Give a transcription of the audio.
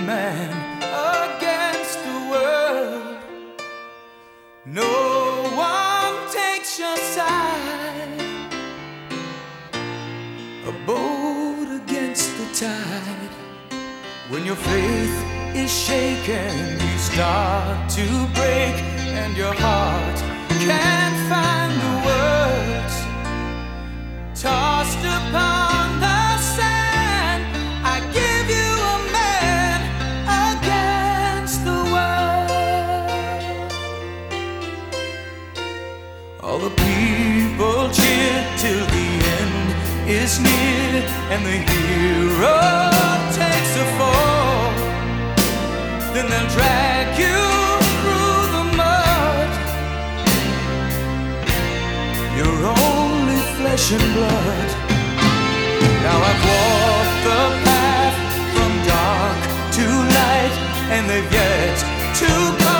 man against the world. No one takes your side. A boat against the tide. When your faith is shaken, you start to break, and your heart can't find the words. Tossed upon the sand, I give you a man against the world. All the people cheer till the end is near, and the hero takes a fall. Then they'll drag you through the mud. You're only flesh and blood. Now I've walked the path from dark to light, and they've yet to come.